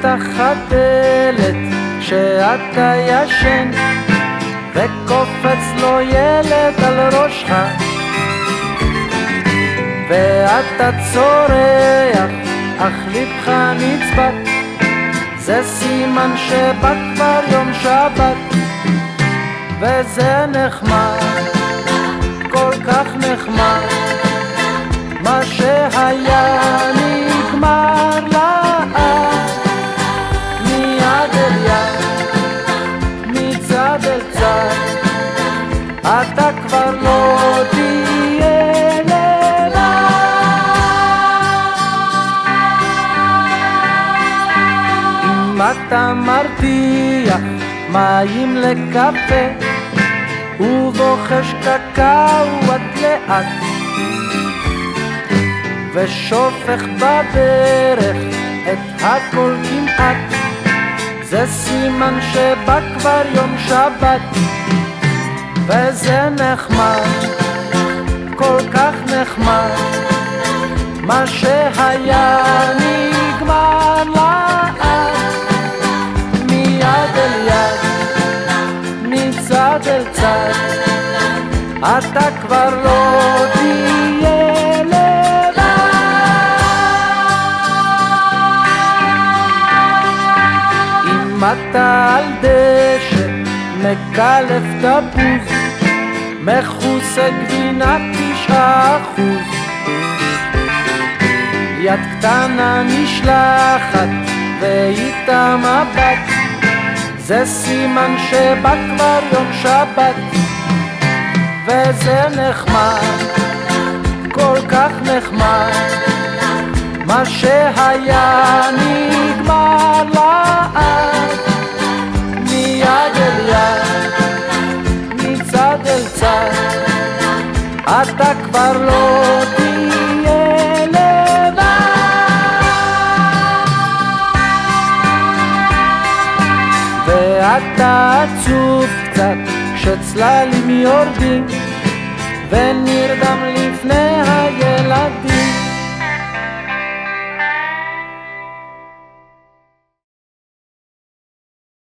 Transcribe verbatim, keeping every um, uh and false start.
פתח הדלת שאתה ישן וקופץ לו ילד על ראשך ואתה צורח אך לבך נצבט, זה סימן שבא כבר יום שבת. וזה נחמד, כל כך נחמד, מה שהיה נגמר לאט, מיד אל יד, מצד אל צד, אתה כבר לא תהיה לבד. אם אתה מרתיח מים לקפה ובוחש קקאו עד לאט ושופך בדרך את הכל כמעט, זה סימן שבא כבר יום שבת. וזה נחמד, כל כך נחמד, מה שהיה נגמר לאט, מיד אל יד, מצד אל צד, אתה כבר לא תהיה לבד. אם אתה על דשא מקלף תפוז מכוסה גבינה תשעה אחוז, יד קטנה נשלחת ואיתה מבט, זה סימן שבא כבר יום שבת. וזה נחמד, כל כך נחמד, מה שהיה נגמר לאט, מיד אל יד, מצד אל צד, אתה כבר לא תהיה לבד. ואתה עצוב קצת כשצללים יורדים ונרדם